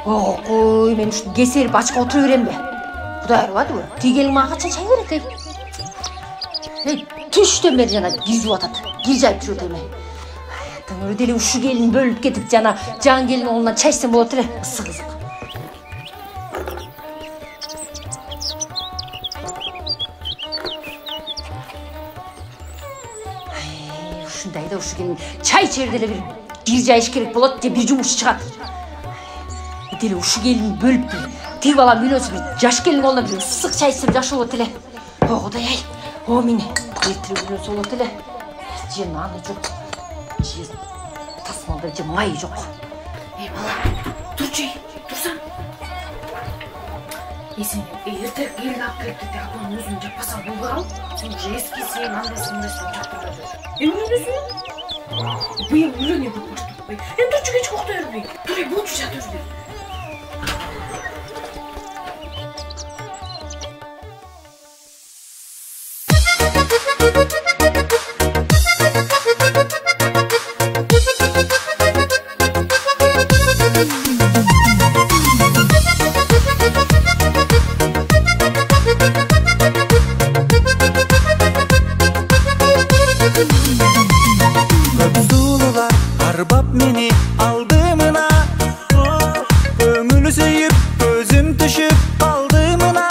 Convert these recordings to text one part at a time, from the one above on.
Ой, мен ушул кесерип ачка отура беремби? Кудай ырбадыбы? Тигелиң мага качан чай берет эй? Эй, түштөн бери жана киржип атат. Киржайып жүрүп атам эй. Таңыр деле ушу келин бөлүп кетип жана жан келин оолунан чай ичсем болот эле. Ысык. Ушундайда ушу келин чай ичер деле бир киржайыш керек болот же бир жумуш чыгат. Деле ушу келин бөлүп тиги бала мүнөсү бир жаш келин колуна бир ысык чай ичсем жакшы болот эле. О Кудай ай. О мени эртирип мүнөсү болот эле. Же наны жок. Же тасмалда же май жок. Эй бала, турчу, турсаң. Сен эртең келин алып келип деп акын өзүң жаппасаң болбой сен уже эскисиң, андайсың жаптырып жүр. Эмнесиң? Быйыл үйлөнө көп баштап. Турчу кеч коктой бербей. Тур, болчу жатыр бир. Арбап мени алдымына, көңүлү сөйүп, көзүм түшүп калдымына.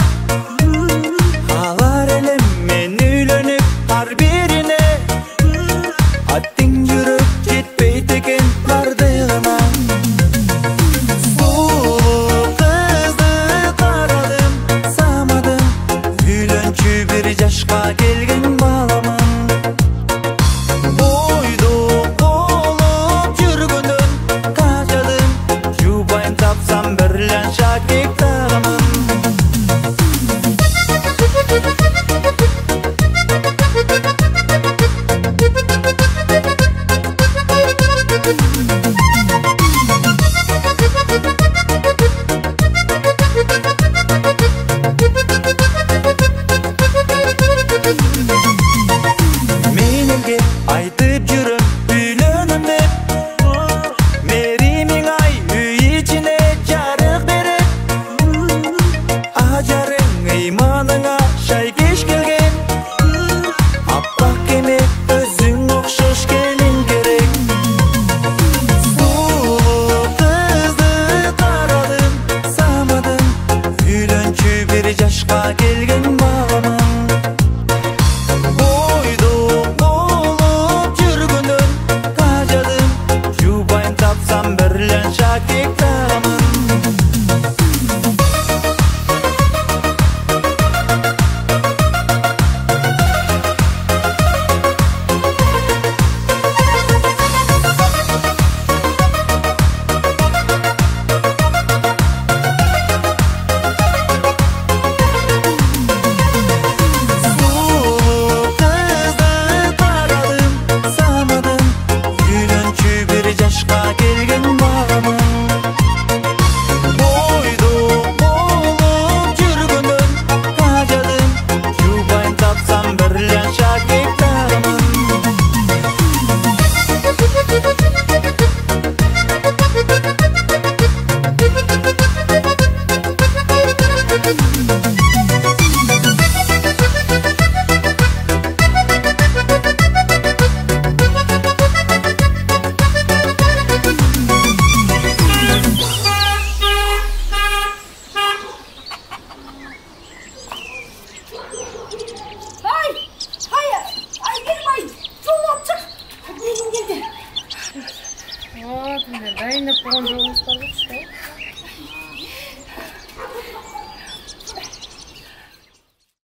Алар элем мен үйлөнүп ар бирине, аттың жүрүп жетпейт экен бардыгына. Сулуу кызды карадым, самадым, үйлөнчү бир жашка келген баламын. Айтып жүрүм үйлөнөм деп, меримиң ай үй ичине жарык берет. Ажарың ыйманыңа шай кеш келген, аппак эме өзүң окшош келин керек. Сулуу кызды карадым, самадым, үйлөнчү бир жашка келген баламын. Дайындап қойған жоғымыз бар жоқ,